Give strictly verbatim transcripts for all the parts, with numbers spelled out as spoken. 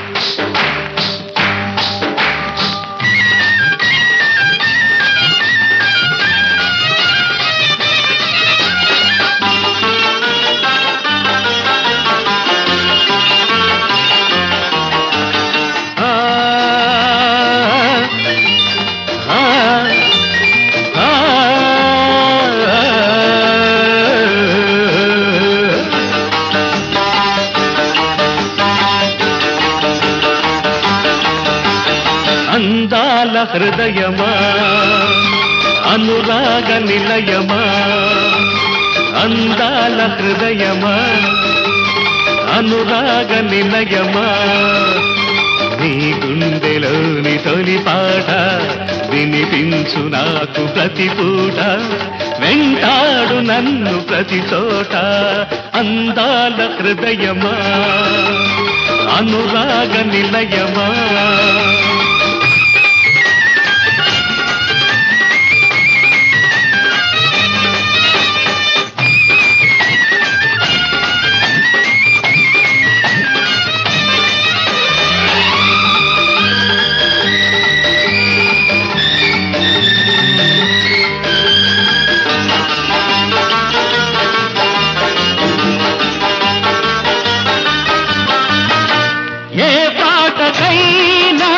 అందాల హృదయమా అనురాగ నిలయమా అందాల హృదయమా అనురాగ నిలయమా నీ గుండెలోని తొలి పాట వినిపించు నాకు ప్రతి పూట వెంటాడు నన్ను ప్రతి చోట అందాల హృదయమా అనురాగ నిలయమా ఏ పాటకైనా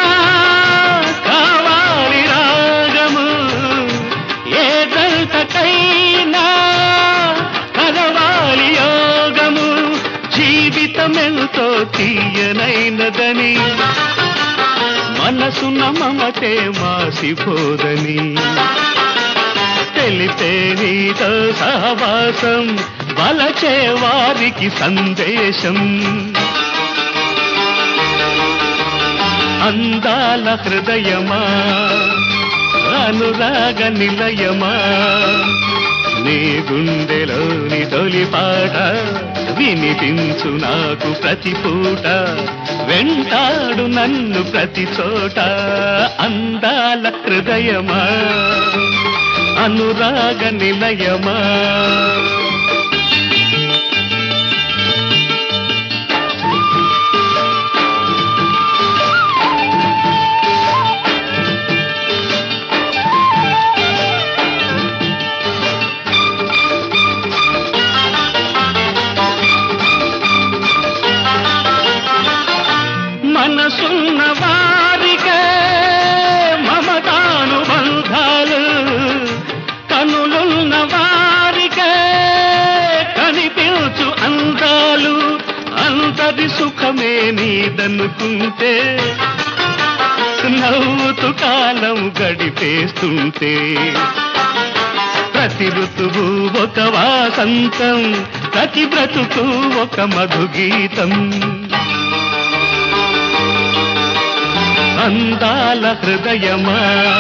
కావాలి రాగము ఏ దంతకైనా కలవాలి యోగము జీవితమెంతో తీయనైనదని మనసున మమతే మాసిపోదని తెలిపే నీతో సహవాసం వలచే వారికి సందేశం అందాల హృదయమా అనురాగ నిలయమా నీ గుండెలోని తొలి పాట వినిపించు నాకు ప్రతి పూట వెంటాడు నన్ను ప్రతి చోట అందాల హృదయమా అనురాగ నిలయమా మనసున్న వారికే మమతానుబంధాలు కనులున్న వారికే కనిపించు అందాలు అంతది సుఖమే నీదనుకుంటే నవ్వుతూ కాలం గడిపేస్తుంటే ప్రతి ఋతువు ఒక వాసంతం ప్రతి బ్రతుకు ఒక మధుగీతం అందాల హృదయమా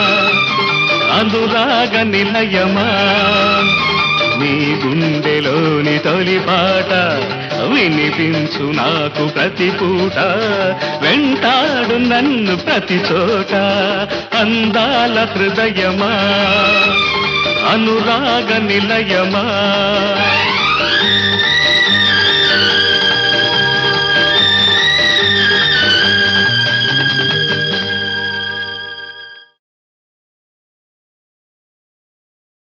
అనురాగ నిలయమా నీ గుండెలోని తొలి పాట వినిపించు నాకు ప్రతి పూట వెంటాడు నన్ను ప్రతి చోట అందాల హృదయమా అనురాగ నిలయమా